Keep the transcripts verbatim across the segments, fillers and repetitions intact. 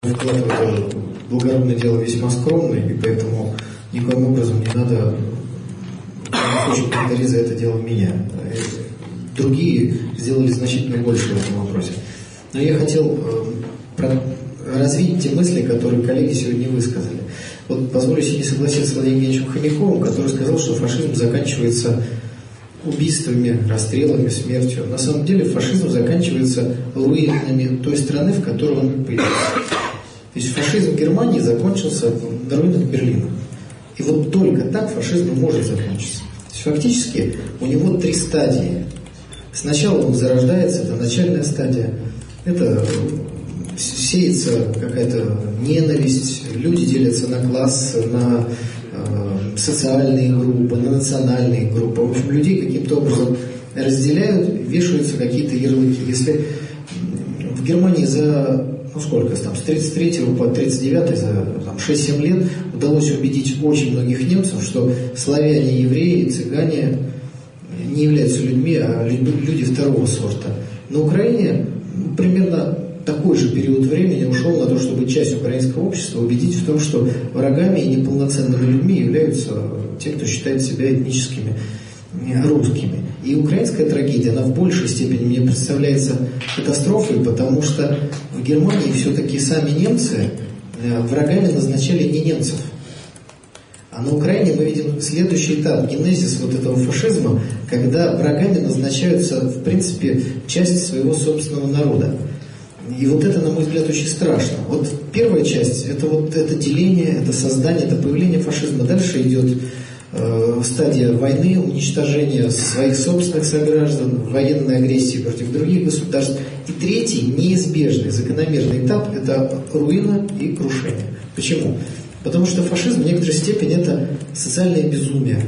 мой вклад в это благородное дело весьма скромный, и поэтому никоим образом не надо, не хочет комментарий за это дело меня. Другие сделали значительно больше в этом вопросе. Но я хотел про, развить те мысли, которые коллеги сегодня высказали. Вот позволю себе не согласиться с Владимиром Евгеньевичем Хомяковым, который сказал, что фашизм заканчивается убийствами, расстрелами, смертью. На самом деле фашизм заканчивается руинами той страны, в которой он появился. То есть фашизм Германии закончился на руинах Берлина. И вот только так фашизм может закончиться. То есть фактически у него три стадии. Сначала он зарождается, это начальная стадия. Это сеется какая-то ненависть, люди делятся на классы, на э, социальные группы, на национальные группы. В общем, людей каким-то образом разделяют, вешаются какие-то ярлыки. Если в Германии за, ну сколько там, с тридцать третьего по тридцать девятый, за там, шесть-семь лет удалось убедить очень многих немцев, что славяне, евреи, цыгане не являются людьми, а люди второго сорта. На Украине примерно такой же период времени ушел на то, чтобы часть украинского общества убедить в том, что врагами и неполноценными людьми являются те, кто считает себя этническими русскими. И украинская трагедия, она в большей степени мне представляется катастрофой, потому что в Германии все-таки сами немцы врагами назначали не немцев. А на Украине мы видим следующий этап, генезис вот этого фашизма, когда врагами назначаются, в принципе, часть своего собственного народа. И вот это, на мой взгляд, очень страшно. Вот первая часть, это вот это деление, это создание, это появление фашизма. Дальше идет э, стадия войны, уничтожения своих собственных сограждан, военной агрессии против других государств. И третий, неизбежный, закономерный этап, это руина и крушение. Почему? Потому что фашизм в некоторой степени это социальное безумие.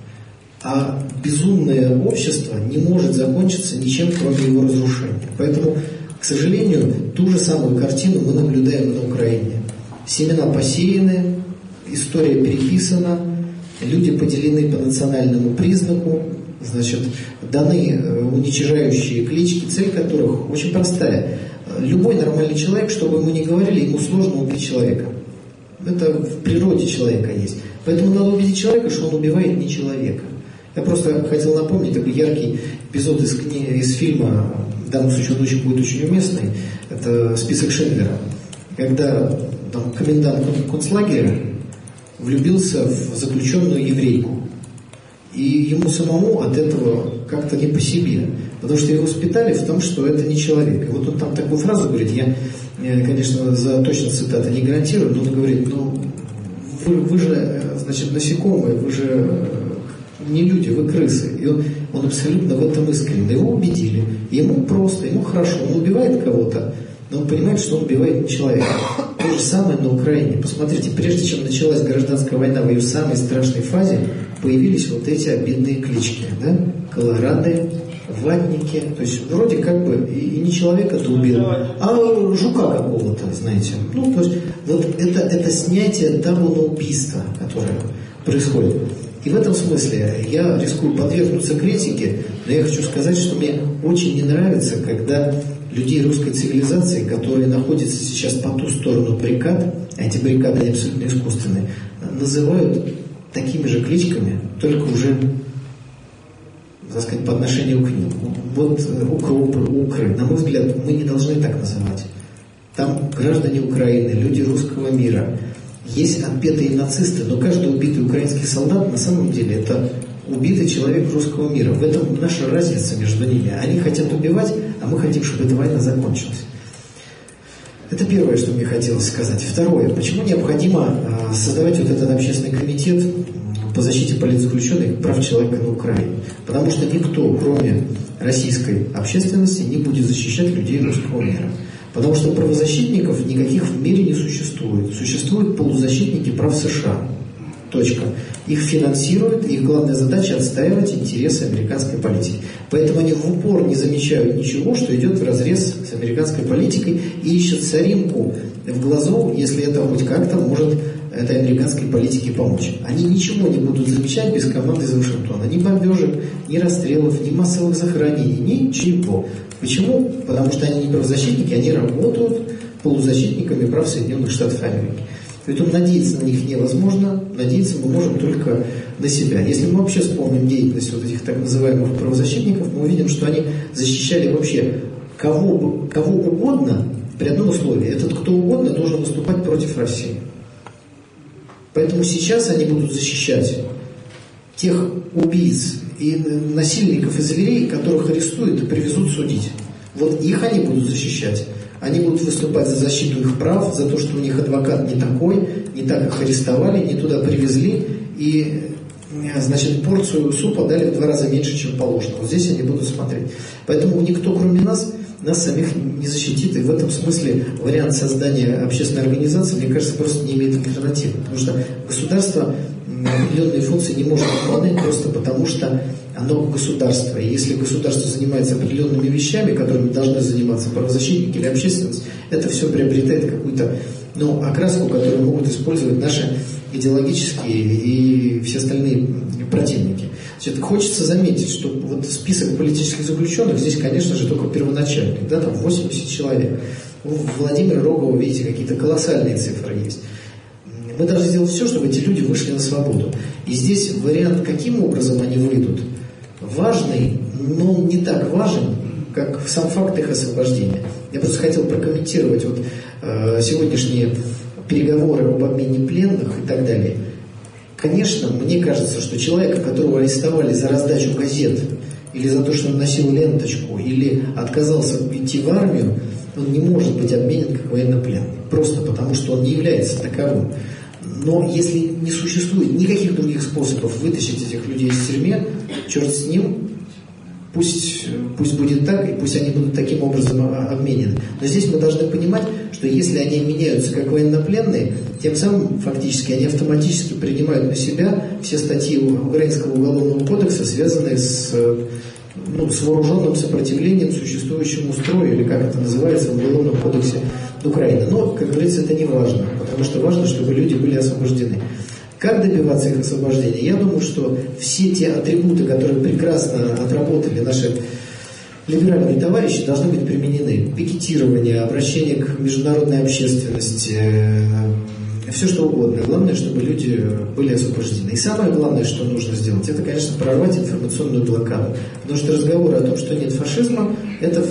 А безумное общество не может закончиться ничем, кроме его разрушения. Поэтому, к сожалению, ту же самую картину мы наблюдаем на Украине. Семена посеяны, история переписана, люди поделены по национальному признаку, значит, даны уничижающие клички, цель которых очень простая. Любой нормальный человек, что бы ему ни говорили, ему сложно убить человека. Это в природе человека есть. Поэтому надо убедить человека, что он убивает не человека. Я просто хотел напомнить такой яркий эпизод из, книги, из фильма, в данном случае он очень будет очень уместный, это «Список Шиндлера», когда там, комендант концлагеря влюбился в заключенную еврейку. И ему самому от этого как-то не по себе. Потому что его воспитали в том, что это не человек. И вот он там такую фразу говорит, я, конечно, за точность цитаты не гарантирую, но он говорит, ну, вы, вы же, значит, насекомые, вы же не люди, вы крысы. И он, он абсолютно в этом искренне. Его убедили. Ему просто, ему хорошо. Он убивает кого-то, но он понимает, что он убивает не человека. То же самое на Украине. Посмотрите, прежде чем началась гражданская война, в ее самой страшной фазе появились вот эти обидные клички. Да? Колорады, ватники. То есть вроде как бы и, и не человека-то убил, а жука какого-то, знаете. Ну, то есть вот это, это снятие табу на убийство, которое происходит. И в этом смысле я рискую подвергнуться критике, но я хочу сказать, что мне очень не нравится, когда людей русской цивилизации, которые находятся сейчас по ту сторону баррикад, а эти баррикады они абсолютно искусственные, называют такими же кличками, только уже, так сказать, по отношению к ним. Вот укропы, укры, на мой взгляд, мы не должны так называть. Там граждане Украины, люди русского мира. Есть отпетые нацисты, но каждый убитый украинский солдат на самом деле это убитый человек русского мира. В этом наша разница между ними. Они хотят убивать, а мы хотим, чтобы эта война закончилась. Это первое, что мне хотелось сказать. Второе. Почему необходимо создавать вот этот общественный комитет по защите политзаключенных и прав человека на Украине? Потому что никто, кроме российской общественности, не будет защищать людей русского мира. Потому что правозащитников никаких в мире не существует. Существуют полузащитники прав США. Точка. Их финансируют, их главная задача отстаивать интересы американской политики. Поэтому они в упор не замечают ничего, что идет вразрез с американской политикой и ищут соринку в глазу, если это хоть как-то может этой американской политике помочь. Они ничего не будут замечать без команды из Вашингтона. Ни бомбежек, ни расстрелов, ни массовых захоронений, ничего. Почему? Потому что они не правозащитники, они работают полузащитниками прав Соединенных Штатов Америки. Поэтому надеяться на них невозможно, надеяться мы можем только на себя. Если мы вообще вспомним деятельность вот этих так называемых правозащитников, мы увидим, что они защищали вообще кого, кого угодно при одном условии. Этот кто угодно должен выступать против России. Поэтому сейчас они будут защищать тех убийц и насильников и зверей, которых арестуют и привезут судить. Вот их они будут защищать. Они будут выступать за защиту их прав, за то, что у них адвокат не такой, не так их арестовали, не туда привезли, и, значит, порцию супа дали в два раза меньше, чем положено. Вот здесь они будут смотреть. Поэтому никто, кроме нас, нас самих не защитит, и в этом смысле вариант создания общественной организации, мне кажется, просто не имеет альтернативы. Потому что государство определенные функции не может выполнять просто потому, что оно государство. И если государство занимается определенными вещами, которыми должны заниматься правозащитники или общественность, это все приобретает какую-то ну, окраску, которую могут использовать наши идеологические и все остальные противники. Значит, хочется заметить, что вот список политических заключенных здесь, конечно же, только первоначальный. Да, там восемьдесят человек. У Владимира Рогова, видите, какие-то колоссальные цифры есть. Мы должны сделать все, чтобы эти люди вышли на свободу. И здесь вариант, каким образом они выйдут, важный, но не так важен, как сам факт их освобождения. Я просто хотел прокомментировать вот, э, сегодняшние переговоры об обмене пленных и так далее. Конечно, мне кажется, что человека, которого арестовали за раздачу газет, или за то, что он носил ленточку, или отказался идти в армию, он не может быть обменен как военнопленный. Просто потому, что он не является таковым. Но если не существует никаких других способов вытащить этих людей из тюрьмы, черт с ним, пусть, пусть будет так, и пусть они будут таким образом обменены. Но здесь мы должны понимать, что если они меняются как военнопленные, тем самым фактически они автоматически принимают на себя все статьи Украинского уголовного кодекса, связанные с, ну, с вооруженным сопротивлением существующему строю, или как это называется в Уголовном кодексе Украины. Но, как говорится, это не важно, потому что важно, чтобы люди были освобождены. Как добиваться их освобождения? Я думаю, что все те атрибуты, которые прекрасно отработали наши либеральные товарищи, должны быть применены. Пикетирование, обращение к международной общественности, все что угодно. Главное, чтобы люди были освобождены. И самое главное, что нужно сделать, это, конечно, прорвать информационную блокаду. Потому что разговоры о том, что нет фашизма, это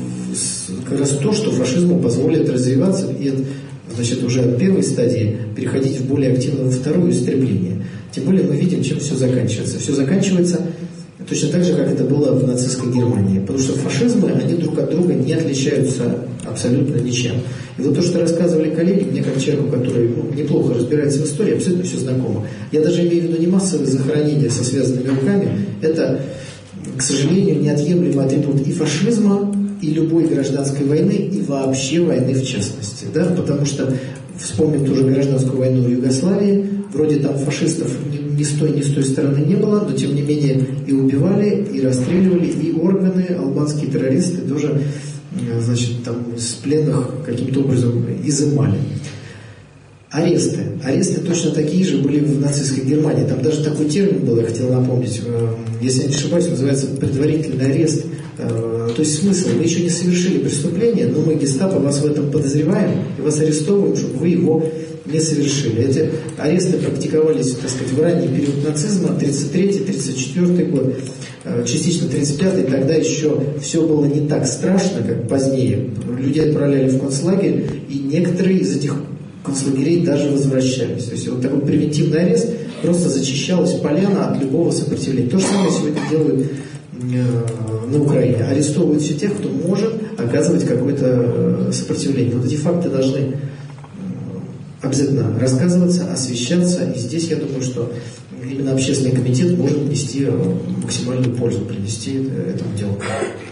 как раз то, что фашизму позволит развиваться и, значит, уже от первой стадии переходить в более активное во вторую истребление. Тем более мы видим, чем все заканчивается. Все заканчивается точно так же, как это было в нацистской Германии. Потому что фашизмы, они друг от друга не отличаются абсолютно ничем. И вот то, что рассказывали коллеги, мне как человеку, который ну, неплохо разбирается в истории, абсолютно все знакомо. Я даже имею в виду не массовые захоронения со связанными руками. Это, к сожалению, неотъемлемый атрибут и фашизма, и любой гражданской войны, и вообще войны в частности. Да? Потому что, вспомним ту же гражданскую войну в Югославии, вроде там фашистов ни, ни с той, ни с той стороны не было, но тем не менее и убивали, и расстреливали, и органы, албанские террористы тоже, значит, там с пленных каким-то образом изымали. Аресты. Аресты точно такие же были в нацистской Германии. Там даже такой термин был, я хотел напомнить, если я не ошибаюсь, называется предварительный арест. То есть смысл, вы еще не совершили преступление, но мы, гестапо, вас в этом подозреваем и вас арестовываем, чтобы вы его не совершили. Эти аресты практиковались, так сказать, в ранний период нацизма, тридцать третий тридцать четвёртый год, частично тридцать пятый, тогда еще все было не так страшно, как позднее. Людей отправляли в концлагерь, и некоторые из этих концлагерей даже возвращались. То есть вот такой превентивный арест, просто зачищалась поляна от любого сопротивления. То же самое сегодня делают на Украине. Арестовывают все тех, кто может оказывать какое-то сопротивление. Вот эти факты должны обязательно рассказываться, освещаться. И здесь я думаю, что именно общественный комитет может нести максимальную пользу, принести этому делу.